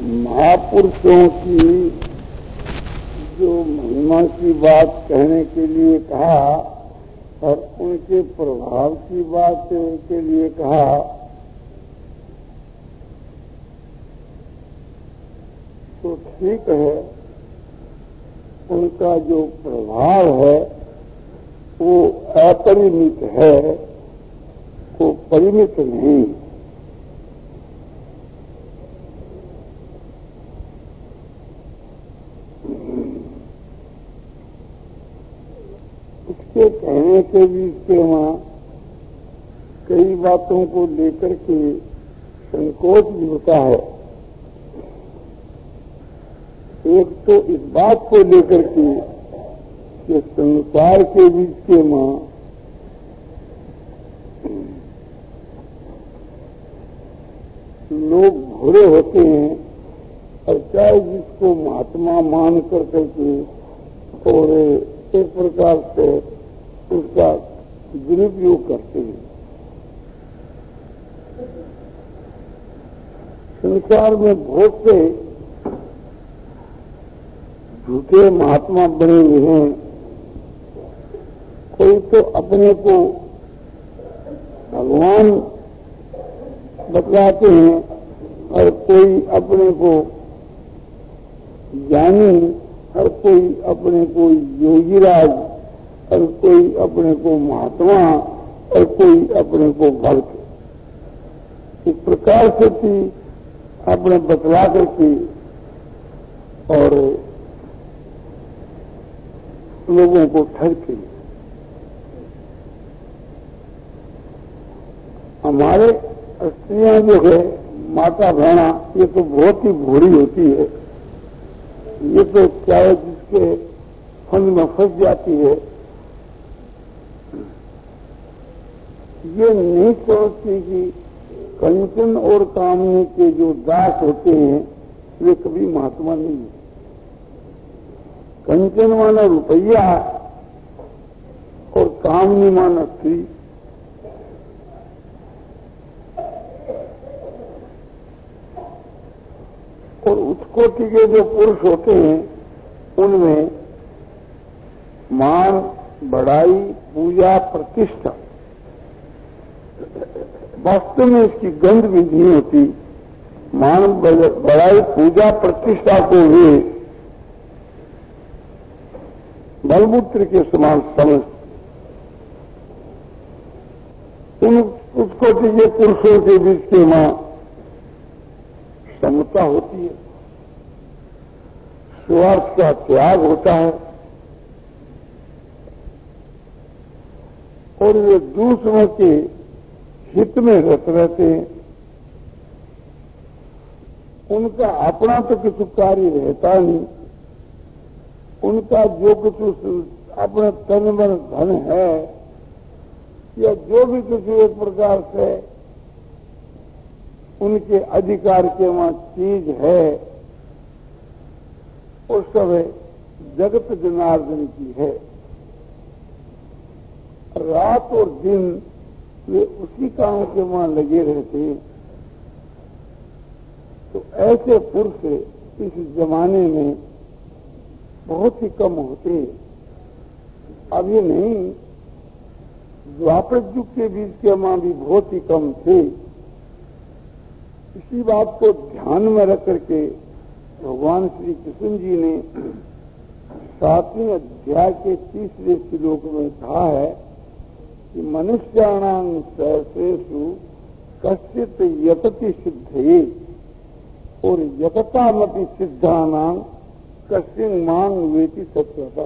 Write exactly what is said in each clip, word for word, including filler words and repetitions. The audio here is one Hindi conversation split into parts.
महापुरुषों की जो महिमा की बात कहने के लिए कहा और उनके प्रभाव की बात के लिए कहा, तो ठीक है, उनका जो प्रभाव है वो अपरिमित है, वो परिमित नहीं। उसके कहने के बीच के वहाँ कई बातों को लेकर के संकोच भी होता है। एक तो इस बात को लेकर के कि संसार के बीच के मां लोग भूरे होते हैं और चाहे जिसको महात्मा मान कर करके और एक प्रकार से उसका दुरुपयोग करते हैं। संसार में बहुत से झूठे महात्मा बने हुए हैं। कोई तो अपने को भगवान बतलाते हैं और कोई अपने को ज्ञानी, और कोई अपने को योगीराज, और कोई अपने को महात्मा, और कोई अपने को भक्त। इस प्रकार से भी अपने बतला करके और लोगों को ठगते। हमारे स्त्रियां जो है, माता बहना, ये तो बहुत ही भोली होती है। ये तो चाहे जिसके फंद में फंस जाती है, ये नहीं समझती कि कंचन और कामनी के जो दास होते हैं वे कभी महात्मा नहीं है। कंचन माना रुपया और कामनी माना स्त्री। और उत्कोटि के जो पुरुष होते हैं उनमें मान, बड़ाई, पूजा, प्रतिष्ठा, वास्तव में इसकी गंध भी नहीं होती। मान, बड़ाई, पूजा, प्रतिष्ठा को वे बलमूत्र के समान समझ। उन उत्कोटि के पुरुषों के बीच के मां समता होती है, स्वार्थ का त्याग होता है और वे दूसरों के हित में रत रहते हैं। उनका अपना तो कुछ कार्य रहता नहीं। उनका जो कुछ अपने तन मन धन है या जो भी कुछ एक प्रकार से उनके अधिकार के वहां चीज है, वो सब जगत जनार्दन की है। रात और दिन वे उसी काम के वहां लगे रहते हैं। तो ऐसे पुरुष इस जमाने में बहुत ही कम होते हैं। अब ये नहीं, द्वापर युग के बीच के मां भी बहुत ही कम थे। इसी बात को ध्यान में रख करके भगवान श्री कृष्ण जी ने सातवें अध्याय के तीसरे श्लोक में कहा है कि मनुष्याणां सहस्रेषु कश्चित् यतति सिद्धये और यततामपि सिद्धानां कश्चिन् मां वेति सत्यता।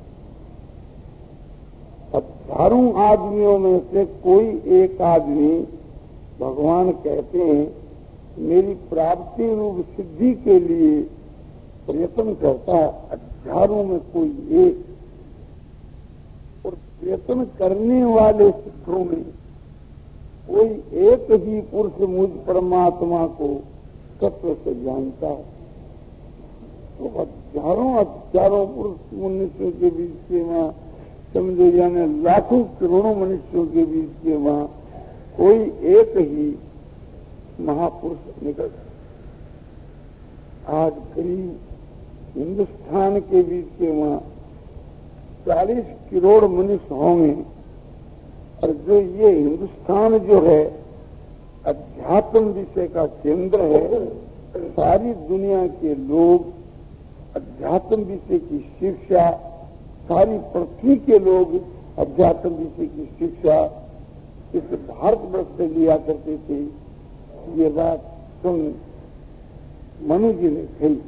हजारों आदमियों में से कोई एक आदमी भगवान कहते हैं मेरी प्राप्ति रूप सिद्धि के लिए प्रयत्न करता है। हजारों में कोई एक, और प्रयत्न करने वाले सिद्धों में कोई एक ही पुरुष मुझ परमात्मा को तत्व से जानता है। तो हजारों हजारों पुरुष मनुष्यों के बीच के वहां समझे जाने लाखों करोड़ों मनुष्यों के बीच के वहां कोई एक ही महापुरुष निकल। आज करीब हिंदुस्तान के बीच के वहां चालीस करोड़ मनुष्य होंगे, और जो ये हिंदुस्तान जो है अध्यात्म विषय का केंद्र है, सारी दुनिया के लोग अध्यात्म विषय की शिक्षा, सारी पृथ्वी के लोग अध्यात्म विषय की शिक्षा इस भारतवर्ष से लिया करते थे। ये बात सुन मनु जी ने कही।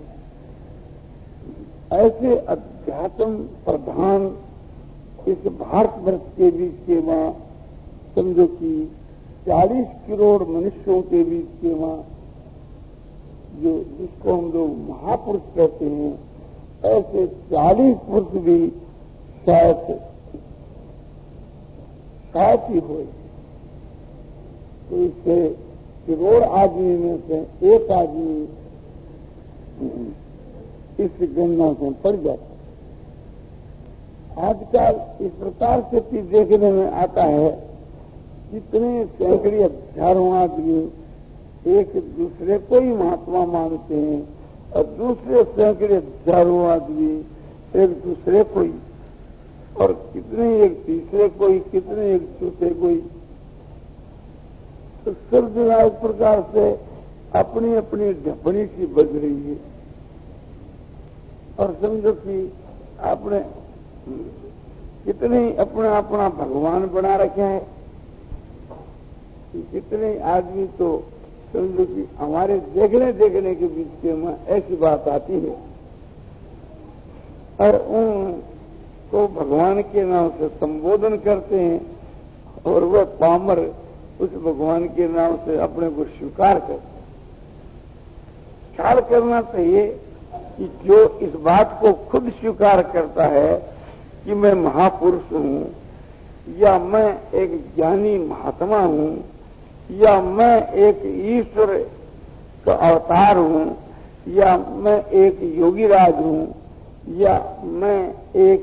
ऐसे अध्यात्म प्रधान इस भारतवर्ष के बीच के वहां समझो कि चालीस करोड़ मनुष्यों के बीच के वहां जो जिसको हम लोग महापुरुष कहते हैं, ऐसे चालीस पुरुष भी शायद शायद ही हो। तो इससे करोड़ आदमी में से एक आदमी इस गणना से पड़ जाता है। आजकल इस प्रकार से भी देखने में आता है, कितने सैकड़े हजारों आदमी एक दूसरे को ही महात्मा मानते हैं, और दूसरे सैकड़े हजारों आदमी एक दूसरे को ही, और कितने एक तीसरे को ही, कितने एक चौथे को ही। तो सब जगह इस प्रकार से अपनी अपनी ढपनी सी बज रही है, और समझो कि आपने कितने अपना अपना भगवान बना रखे हैं। कितने आदमी तो समझो कि हमारे देखने देखने के बीच के में ऐसी बात आती है, और उनको भगवान के नाम से संबोधन करते हैं, और वह पामर उस भगवान के नाम से अपने को स्वीकार करते हैं। ख्याल करना चाहिए कि जो इस बात को खुद स्वीकार करता है कि मैं महापुरुष हूं, या मैं एक ज्ञानी महात्मा हूं, या मैं एक ईश्वर का अवतार हूं, या मैं एक योगीराज हूं, या मैं एक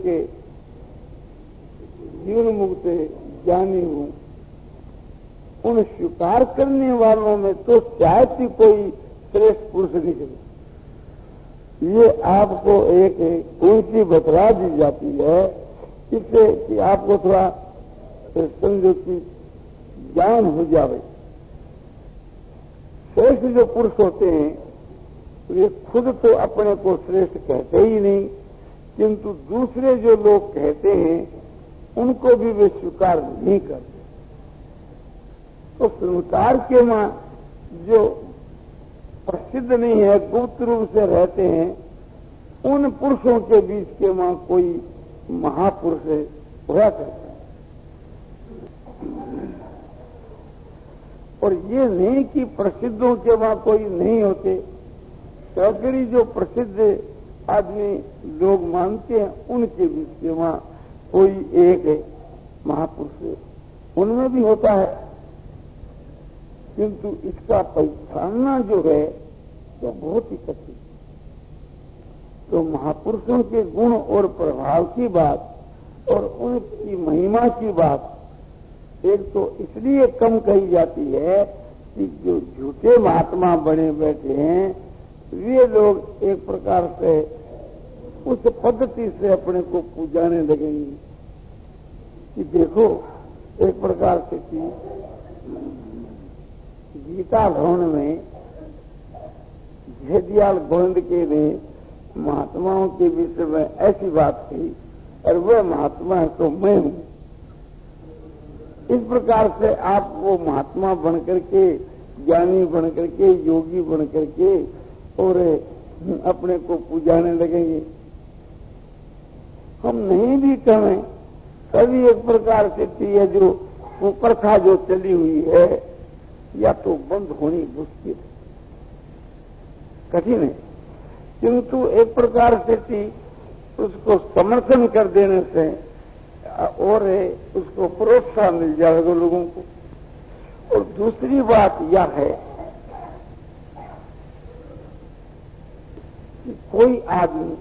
जीवन मुक्त ज्ञानी हूं, उन स्वीकार करने वालों में तो शायद ही कोई श्रेष्ठ पुरुष निकले। ये आपको एक ऊंची बतला दी जाती है, इससे कि आपको थोड़ा समझो कि ज्ञान हो जाए। श्रेष्ठ जो पुरुष होते हैं वे खुद तो अपने को श्रेष्ठ कहते ही नहीं, किंतु दूसरे जो लोग कहते हैं उनको भी वे स्वीकार नहीं करते। तो संसार के मां जो प्रसिद्ध नहीं है, गुप्त रूप से रहते हैं, उन पुरुषों के बीच के मां कोई महापुरुष हुआ करता है। और ये नहीं कि प्रसिद्धों के वहां कोई नहीं होते, सैकड़ी जो प्रसिद्ध आदमी लोग मानते हैं उनके बीच के वहां कोई एक महापुरुष उनमें भी होता है, किंतु इसका पहचानना जो है तो बहुत ही कठिन। तो महापुरुषों के गुण और प्रभाव की बात और उनकी महिमा की बात एक तो इसलिए कम कही जाती है कि जो झूठे महात्मा बने बैठे हैं वे लोग एक प्रकार से उस पद्धति से अपने को पूजाने लगेंगे कि देखो एक प्रकार से कि गीता भवन में जयदयाल गोविंद के ने महात्माओं के विषय में ऐसी बात कही, और वह महात्मा है तो मैं हूं। इस प्रकार से आप वो महात्मा बन करके, ज्ञानी बन करके, योगी बन करके और अपने को पूजाने लगेंगे। हम नहीं भी कहें तभी एक प्रकार से है जो वो प्रथा जो चली हुई है या तो बंद होनी मुश्किल है, कठिन है, किंतु एक प्रकार से थी उसको समर्थन कर देने से और उसको प्रोत्साहन मिल जाएगा लोगों को। और दूसरी बात यह है कि कोई आदमी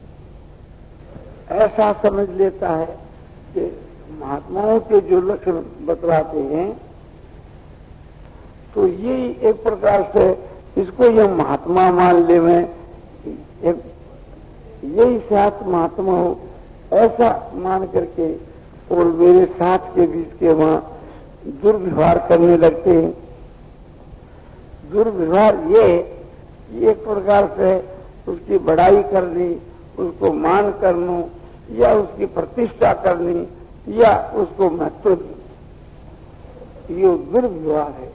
ऐसा समझ लेता है कि महात्माओं के जो लक्षण बतलाते हैं तो ये एक प्रकार से इसको यह महात्मा मान ले में एक यही साथ महात्मा हो ऐसा मान करके और मेरे साथ के बीच के वहां दुर्व्यवहार करने लगते हैं। दुर्व्यवहार ये एक प्रकार से उसकी बड़ाई करनी, उसको मान करना या उसकी प्रतिष्ठा करनी या उसको महत्व देना, ये दुर्व्यवहार है।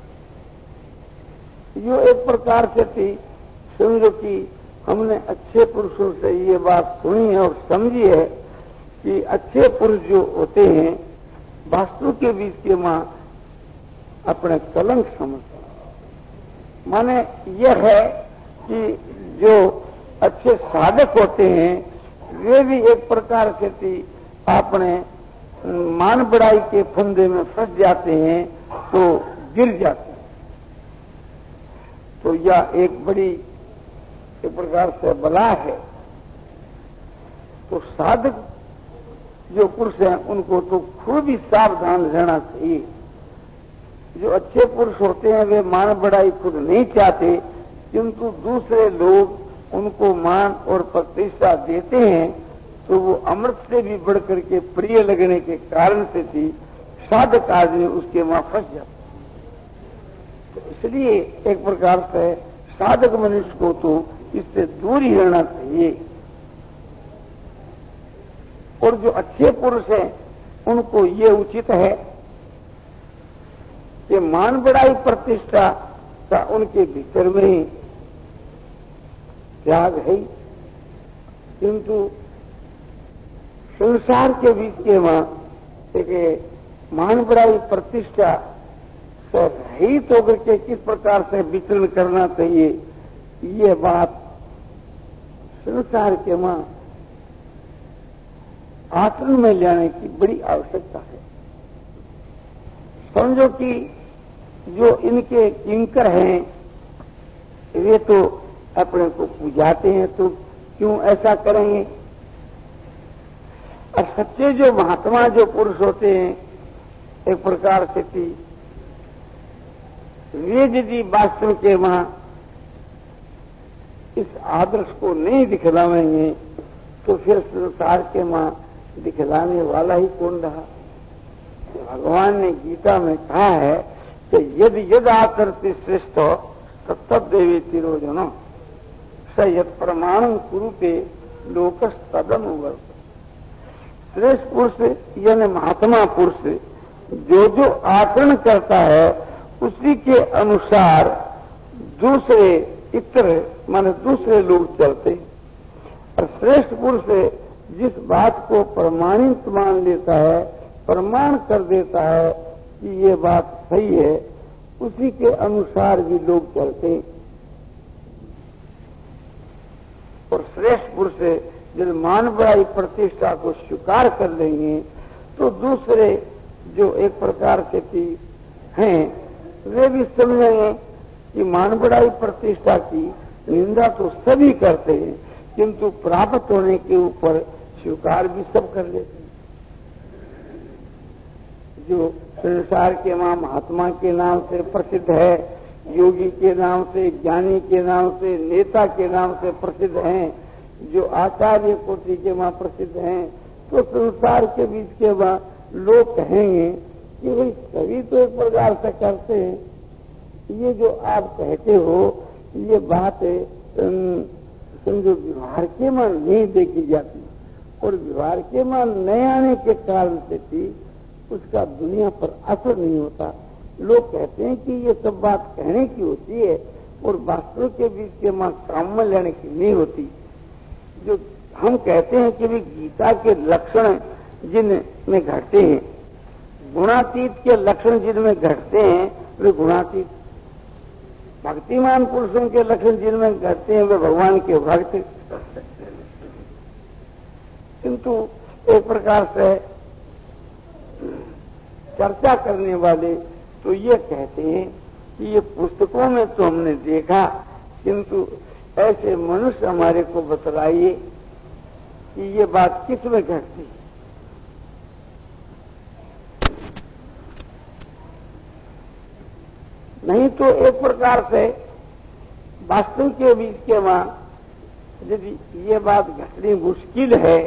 यो एक प्रकार से थी, समझो कि हमने अच्छे पुरुषों से ये बात सुनी है और समझी है कि अच्छे पुरुष जो होते हैं वास्तु के बीच के मां अपने कलंक समझते हैं। माने यह है कि जो अच्छे साधक होते हैं वे भी एक प्रकार से थी अपने मान बढ़ाई के फंदे में फंस जाते हैं तो गिर जाते हैं। तो यह एक बड़ी एक प्रकार से बला है। तो साधक जो पुरुष हैं उनको तो खूब ही सावधान रहना चाहिए। जो अच्छे पुरुष होते हैं वे मान बढ़ाई खुद नहीं चाहते, किंतु दूसरे लोग उनको मान और प्रतिष्ठा देते हैं तो वो अमृत से भी बढ़कर के प्रिय लगने के कारण से थी साधक आदमी उसके वहां फंस जाता। तो इसलिए एक प्रकार से साधक मनुष्य को तो इससे दूर ही रहना चाहिए। और जो अच्छे पुरुष हैं उनको ये उचित है कि मान बढ़ाई प्रतिष्ठा का उनके भीतर में ही त्याग है, किंतु संसार के बीच के वहां एक मान बढ़ाई प्रतिष्ठा से रहित होकर के किस प्रकार से विचरण करना चाहिए, ये बात संसार के वहां आचरण में लाने की बड़ी आवश्यकता है। समझो कि जो इनके किंकर हैं वे तो अपने को पूजाते हैं, तो क्यों ऐसा करेंगे। और सच्चे जो महात्मा जो पुरुष होते हैं एक प्रकार से थी वे यदि वास्तव के वहां इस आदर्श को नहीं दिखलावेंगे तो फिर संसार के वहां दिखलाने वाला ही कौन रहा। भगवान ने गीता में कहा है कि यदि यद आकर्ति श्रेष्ठ तत्व देवी तिरोजनो स यद प्रमाण कुरुते लोकस तदम वर्त। श्रेष्ठ पुरुष यानी महात्मा पुरुष जो जो आचरण करता है उसी के अनुसार दूसरे इतर माने दूसरे लोग चलते हैं। और श्रेष्ठ पुरुष जिस बात को प्रमाणित मान लेता है, प्रमाण कर देता है कि ये बात सही है, उसी के अनुसार भी लोग चलते हैं। और श्रेष्ठ पुरुष जब मान बढ़ाई प्रतिष्ठा को स्वीकार कर लेंगे तो दूसरे जो एक प्रकार से की हैं वे भी समझेंगे कि मान बढ़ाई प्रतिष्ठा की निंदा तो सभी करते हैं, किंतु प्राप्त होने के ऊपर स्वीकार भी सब कर लेते हैं। जो संसार के वहां महात्मा के नाम से प्रसिद्ध है, योगी के नाम से, ज्ञानी के नाम से, नेता के नाम से प्रसिद्ध हैं, जो आचार्य कोटि के वहां प्रसिद्ध हैं, तो संसार के बीच के वहां लोग कहेंगे कि भाई सभी तो एक प्रकार से करते हैं, ये जो आप कहते हो ये बात समझो व्यवहार के मान नहीं देखी जाती। और व्यवहार के मान न आने के कारण से भी उसका दुनिया पर असर नहीं होता। लोग कहते हैं कि ये सब बात कहने की होती है और वास्तव के बीच के मां काम में लेने की नहीं होती। जो हम कहते हैं कि भी गीता के लक्षण जिनमें घटते हैं, गुणातीत के लक्षण जिनमें घटते हैं वे गुणातीत, भक्तिमान पुरुषों के लक्षण जिनमें घटते हैं वे भगवान के भक्त। किंतु एक प्रकार से चर्चा करने वाले तो ये कहते हैं कि ये पुस्तकों में तो हमने देखा, किंतु ऐसे मनुष्य हमारे को बतलाइए कि ये बात किस में घटती है। नहीं तो एक प्रकार से वास्तव के बीच के वहां यदि ये बात घटनी मुश्किल है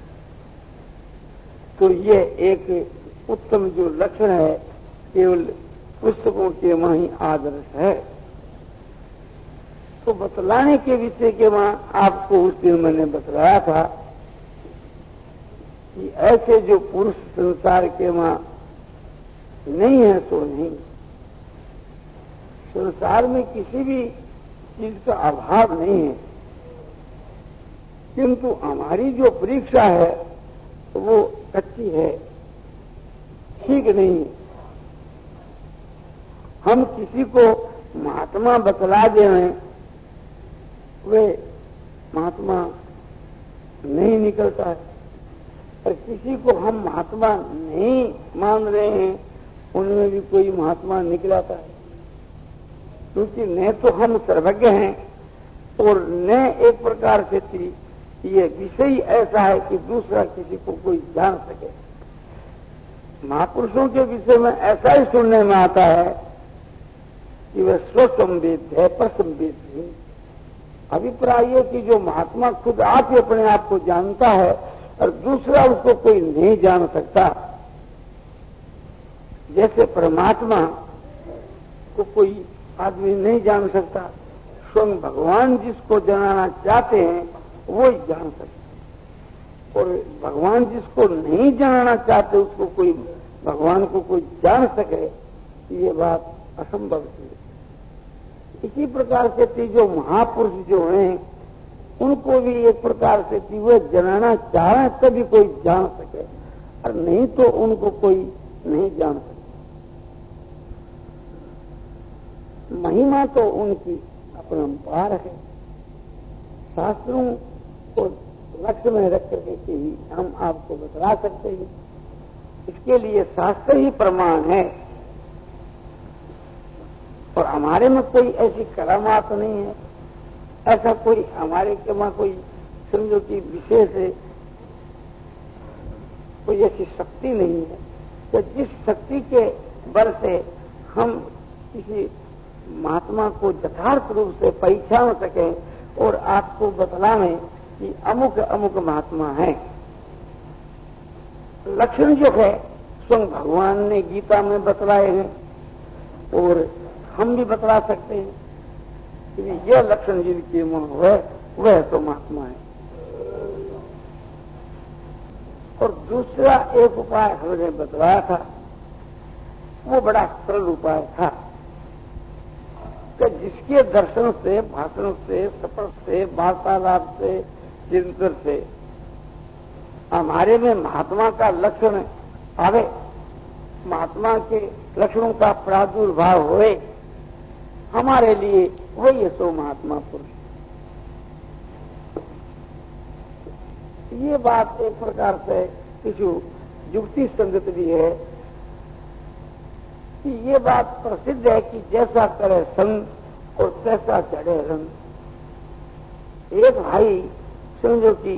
तो ये एक उत्तम जो लक्षण है केवल पुस्तकों के वहाँ ही आदर्श है। तो बतलाने के विषय के वहाँ आपको उस दिन मैंने बतलाया था कि ऐसे जो पुरुष संसार के वहाँ नहीं है सो नहीं, संसार में किसी भी चीज का अभाव नहीं है, किंतु हमारी जो परीक्षा है वो कच्ची है, ठीक नहीं है। हम किसी को महात्मा बतला दे वे महात्मा नहीं निकलता है, और किसी को हम महात्मा नहीं मान रहे हैं उनमें भी कोई महात्मा निकलाता है, क्योंकि न तो हम सर्वज्ञ हैं और न एक प्रकार से ये विषय ऐसा है कि दूसरा किसी को कोई जान सके। महापुरुषों के विषय में ऐसा ही सुनने में आता है कि वह स्वसंवेद है, प्रसंवेद नहीं। अभिप्राय है कि जो महात्मा खुद आप ही अपने आप को जानता है और दूसरा उसको कोई नहीं जान सकता। जैसे परमात्मा को कोई आदमी नहीं जान सकता, स्वयं भगवान जिसको जानना चाहते हैं वो ही जान सकते, और भगवान जिसको नहीं जानना चाहते उसको कोई भगवान को कोई जान सके, ये बात असंभव है। इसी प्रकार से थी जो महापुरुष जो हैं उनको भी एक प्रकार से थी वे जानना चाहे तभी कोई जान सके, और नहीं तो उनको कोई नहीं जान सके। महिमा तो उनकी अपरंपार है, शास्त्रों को लक्ष्य में रख करके ही हम आपको बतला सकते हैं। इसके लिए शास्त्र ही प्रमाण है, और हमारे में कोई ऐसी करामात नहीं है, ऐसा कोई हमारे के वहां कोई समझो कि विशेष है, कोई ऐसी शक्ति नहीं है कि जिस शक्ति के बल से हम किसी महात्मा को यथार्थ रूप से पहचान सके और आपको बतलावें कि अमुक अमुक महात्मा है। लक्षण जो है स्वयं भगवान ने गीता में बतलाए हैं और हम भी बतला सकते हैं कि यह लक्षण जिनके मुंह है वह तो महात्मा है। और दूसरा एक उपाय हमने बतलाया था, वो बड़ा सरल उपाय था कि जिसके दर्शन से, भाषण से, स्पर्श से, वार्तालाप से, चिंतन से हमारे में महात्मा का लक्षण आवे, महात्मा के लक्षणों का प्रादुर्भाव होए, हमारे लिए वही सो महात्मा पुरुष। ये बात एक प्रकार से किसी युक्ति संगत भी है कि ये बात प्रसिद्ध है कि जैसा करे संग और तैसा चढ़े रंग। एक भाई समझो कि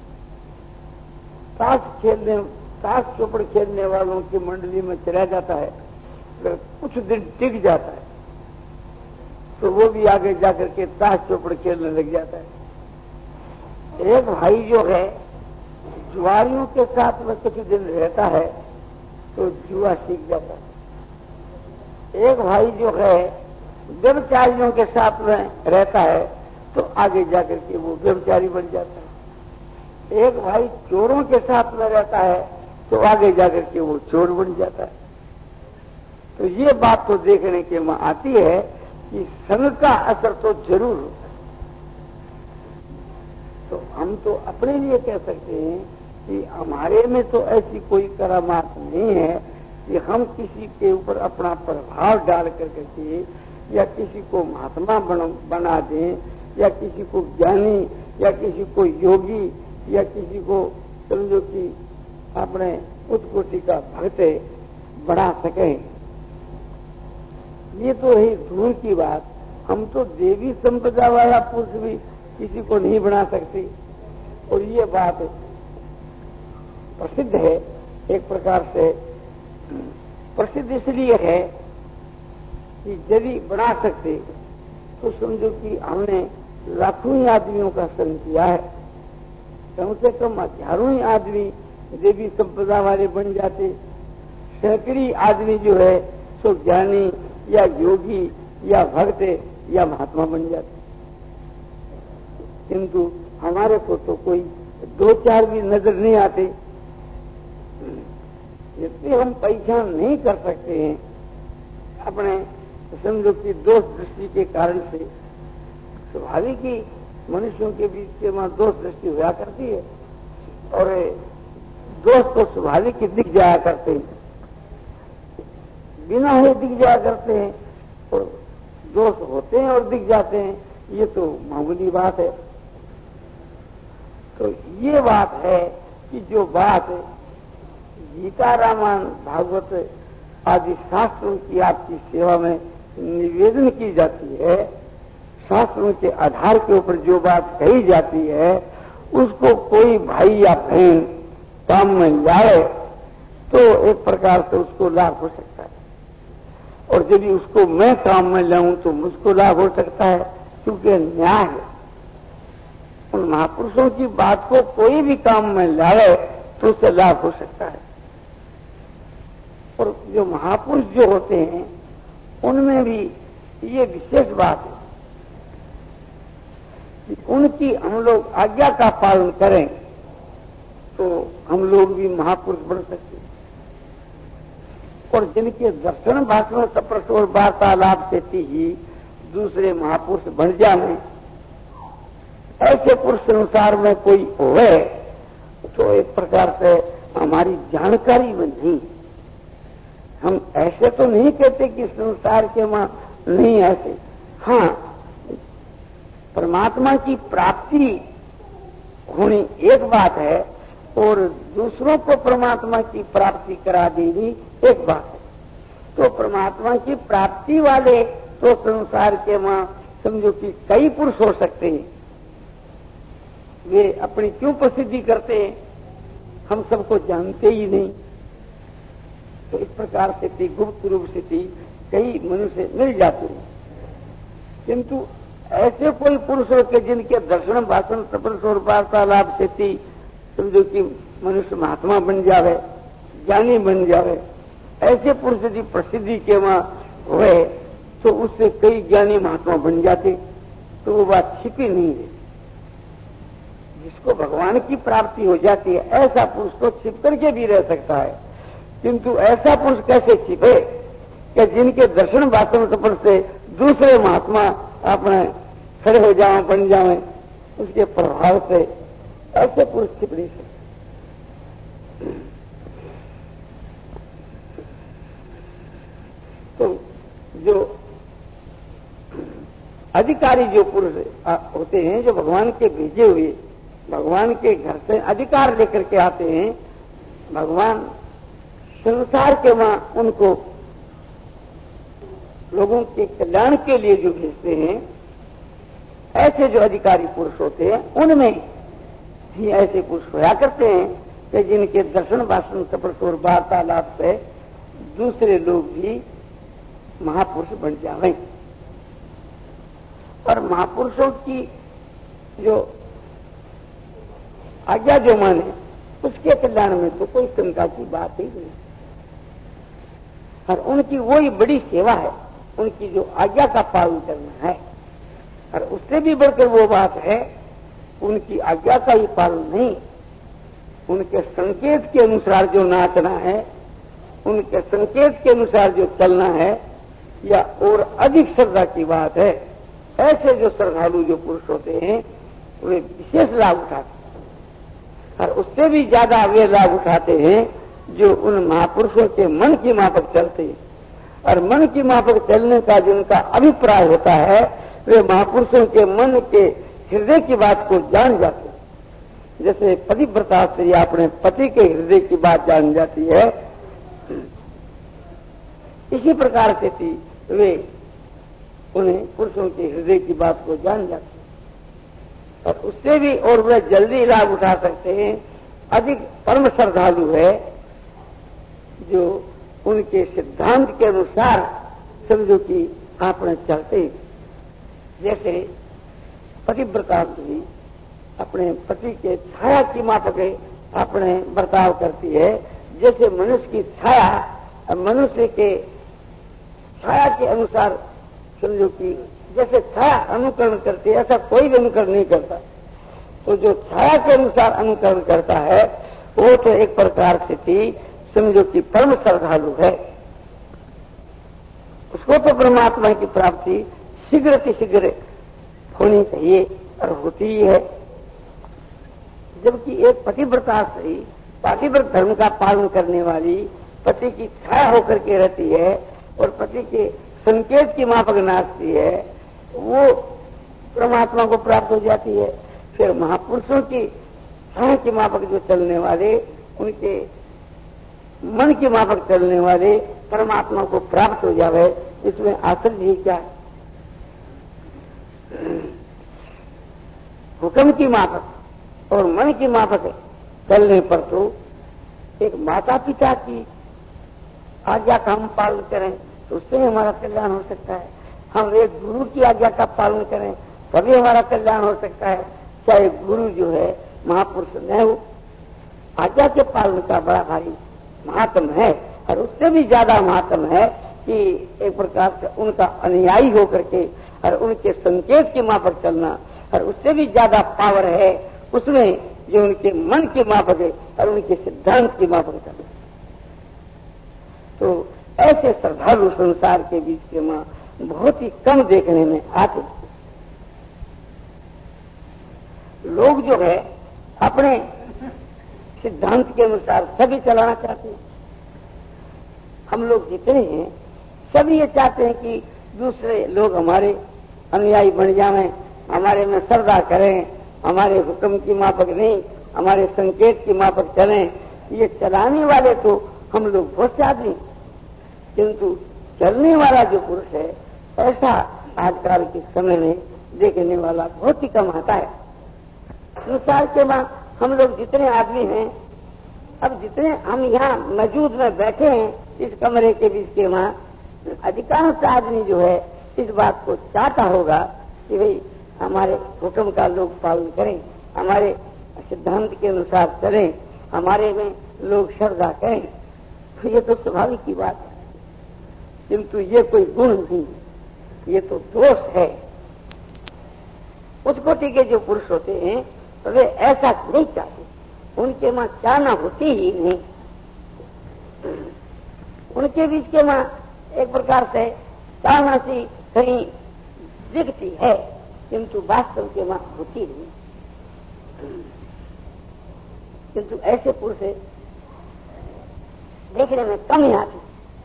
ताश खेलने ताश चौपड़ खेलने वालों की मंडली में चला जाता है, अगर कुछ दिन टिक जाता है तो वो भी आगे जाकर के ताश चौपड़ खेलने लग जाता है। एक भाई जो है जुआरियों के साथ में कुछ दिन रहता है तो जुआ सीख जाता है। एक भाई जो है व्यभिचारियों के साथ में रहता है तो आगे जाकर के वो व्यभिचारी बन जाता है। एक भाई चोरों के साथ में रहता है तो आगे जाकर के वो चोर बन जाता है। तो ये बात तो देखने के में आती है कि संग का असर तो जरूर हो। तो हम तो अपने लिए कह सकते हैं कि हमारे में तो ऐसी कोई करामात नहीं है कि हम किसी के ऊपर अपना प्रभाव डाल करके या किसी को महात्मा बना दें, या किसी को ज्ञानी, या किसी को योगी, या किसी को समझो कि अपने उत्कोटि का भक्त बना सके। ये तो है दूर की बात। हम तो देवी संपदा वाला पुरुष भी किसी को नहीं बना सकते, और ये बात प्रसिद्ध है। एक प्रकार से प्रसिद्ध इसलिए है कि यदि बना सकते तो समझो कि हमने लाखों ही आदमियों का संग किया है, कम से कम हजारों ही आदमी देवी संपदा वाले बन जाते, सैकड़ी आदमी जो है सो ज्ञानी या योगी या भक्त या महात्मा बन जाते। किंतु हमारे को तो कोई दो चार भी नजर नहीं आते। इसलिए हम पहचान नहीं कर सकते हैं अपने समझो कि दोष दृष्टि के कारण से। स्वाभाविक ही मनुष्यों के बीच के वहां दोष दृष्टि हुआ करती है और दोष तो स्वाभाविक ही दिख जाया करते हैं, बिना ही दिख जाया करते हैं, और दोष होते हैं और दिख जाते हैं, ये तो मामूली बात है। तो ये बात है कि जो बात गीता रामायण भागवत आदि शास्त्रों की आपकी सेवा में निवेदन की जाती है, शास्त्रों के आधार के ऊपर जो बात कही जाती है, उसको कोई भाई या बहन काम में लाए तो एक प्रकार से उसको लाभ हो सकता है, और जब उसको मैं काम में लाऊं तो मुझको लाभ हो सकता है, क्योंकि न्याय है। उन महापुरुषों की बात को कोई भी काम में लाए तो उससे लाभ हो सकता है। और जो महापुरुष जो होते हैं उनमें भी ये विशेष बात है कि उनकी हम लोग आज्ञा का पालन करें तो हम लोग भी महापुरुष बन सकते हैं। और जिनके दर्शन भाषण तपस्या और वार्तालाप से ही दूसरे महापुरुष बन जाए, ऐसे पुरुष संसार में कोई होवे तो एक प्रकार से हमारी जानकारी में नहीं। हम ऐसे तो नहीं कहते कि संसार के वहां नहीं ऐसे, हाँ परमात्मा की प्राप्ति होनी एक बात है और दूसरों को परमात्मा की प्राप्ति करा देनी एक बात है। तो परमात्मा की प्राप्ति वाले तो संसार के वहां समझो कि कई पुरुष हो सकते हैं, वे अपनी क्यों प्रसिद्धि करते हैं, हम सबको जानते ही नहीं। तो इस प्रकार से थी गुप्त रूप से थी कई मनुष्य मिल जाते हैं, किंतु ऐसे कोई पुरुष हो के जिनके दर्शन भाषण तपस्या और वार्तालाप से थी समझो कि मनुष्य महात्मा बन जावे, ज्ञानी बन जावे, ऐसे पुरुष यदि प्रसिद्धि के वहां हुए तो उससे कई ज्ञानी महात्मा बन जाते, तो वो बात छिपी नहीं है। जिसको भगवान की प्राप्ति हो जाती है ऐसा पुरुष तो छिप करके भी रह सकता है, किंतु ऐसा पुरुष कैसे छिपे कि जिनके दर्शन भाषण सफर से दूसरे महात्मा अपने खड़े हो जाए, बन जाए, उसके प्रभाव से ऐसे पुरुष छिप नहीं सकते। तो जो अधिकारी जो पुरुष होते हैं, जो भगवान के भेजे हुए भगवान के घर से अधिकार लेकर के आते हैं, भगवान संसार के वहां उनको लोगों के कल्याण के लिए जो भेजते हैं, ऐसे जो अधिकारी पुरुष होते हैं उनमें भी ऐसे पुरुष होया करते हैं कि जिनके दर्शन भाषण तपस्या और वार्तालाप से दूसरे लोग भी महापुरुष बन जाएं। और महापुरुषों की जो आज्ञा जो माने उसके कल्याण में तो कोई शंका की बात ही नहीं। और उनकी वही बड़ी सेवा है, उनकी जो आज्ञा का पालन करना है। और उससे भी बढ़कर वो बात है, उनकी आज्ञा का ही पालन नहीं, उनके संकेत के अनुसार जो नाचना है, उनके संकेत के अनुसार जो चलना है, या और अधिक श्रद्धा की बात है। ऐसे जो श्रद्धालु जो पुरुष होते हैं वे विशेष लाभ उठाते हैं, और उससे भी ज्यादा वे लाभ उठाते हैं जो उन महापुरुषों के मन की माफक चलते हैं। और मन की माफक चलने का जिनका अभिप्राय होता है, वे महापुरुषों के मन के हृदय की बात को जान जाते हैं। जैसे पतिव्रता स्त्री अपने पति के हृदय की बात जान जाती है, इसी प्रकार से थी वे उन्हें पुरुषों के हृदय की बात को जान जाते हैं, और उससे भी और वे जल्दी लाभ उठा सकते हैं। अधिक परम श्रद्धालु है जो उनके सिद्धांत के अनुसार समझो कि आपने चलते। जैसे पतिव्रता भी अपने पति के छाया की माफक अपने बर्ताव करती है। जैसे मनुष्य की छाया मनुष्य के छाया के अनुसार समझो कि जैसे छाया अनुकरण करती है, ऐसा कोई भी अनुकरण नहीं करता। तो जो छाया के अनुसार अनुकरण करता है वो तो एक प्रकार से थी समझो कि परम श्रद्धालु है। उसको तो परमात्मा की प्राप्ति शीघ्र से शीघ्र होनी चाहिए और होती ही है। जबकि एक पतिव्रता स्त्री पातिव्रत धर्म का पालन करने वाली पति की छाया होकर के रहती है और पति के संकेत की माफक नाचती है, वो परमात्मा को प्राप्त हो जाती है। फिर महापुरुषों की छाया की माफक जो चलने वाले, उनके मन की माफक चलने वाले परमात्मा को प्राप्त हो जावे, इसमें आश्चर्य ही क्या है। हुक्म की माफक और मन की माफक चलने पर तो एक माता पिता की आज्ञा का हम पालन करें तो उससे हमारा कल्याण हो सकता है। हम एक गुरु की आज्ञा का पालन करें तभी हमारा कल्याण हो सकता है। चाहे गुरु जो है महापुरुष न हो, आज्ञा के पालन का बड़ा भारी महात्म है। और उससे भी ज्यादा महात्म है कि एक प्रकार से उनका अनुयायी होकर के और उनके संकेत की माफक चलना, और उससे भी ज्यादा पावर है उसमें जो उनके मन की माफक है और उनके सिद्धांत की माफक चलना। तो ऐसे श्रद्धालु संसार के बीच के मां बहुत ही कम देखने में आते। लोग जो है अपने सिद्धांत के अनुसार सभी चलाना चाहते हैं। हम लोग जितने हैं सभी ये चाहते हैं कि दूसरे लोग हमारे अनुयायी बन जाएं, हमारे में श्रद्धा करें, हमारे हुक्म की माफक नहीं, हमारे संकेत की माफक चलें। ये चलाने वाले तो हम लोग बहुत से आदमी, किंतु चलने वाला जो पुरुष है ऐसा आजकल के समय में देखने वाला बहुत ही कम आता है। संसार के मां हम लोग जितने आदमी हैं, अब जितने हम यहाँ मौजूद में बैठे हैं इस कमरे के बीच के मां, अधिकांश आदमी जो है इस बात को चाहता होगा कि भाई हमारे हुक्म का लोग पालन करें, हमारे सिद्धांत के अनुसार चलें, हमारे में लोग श्रद्धा करें। तो ये तो स्वाभाविक की बात है, किंतु ये कोई गुण नहीं, ये तो दोष है। उस कोटि के जो पुरुष होते हैं तो वे ऐसा नहीं चाहते, उनके मां चाहना होती ही नहीं। उनके बीच के मां एक प्रकार से चाहना सी कहीं दिखती है, किंतु वास्तव के मां होती नहीं। किंतु ऐसे पुरुष देखने में कम ही आते।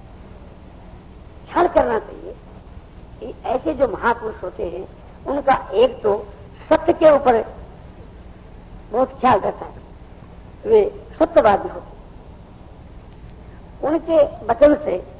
ख्याल करना चाहिए कि ऐसे जो महापुरुष होते हैं उनका एक तो सत्य के ऊपर बहुत ख्याल रहता है, वे सत्यवादी होते। उनके वचन से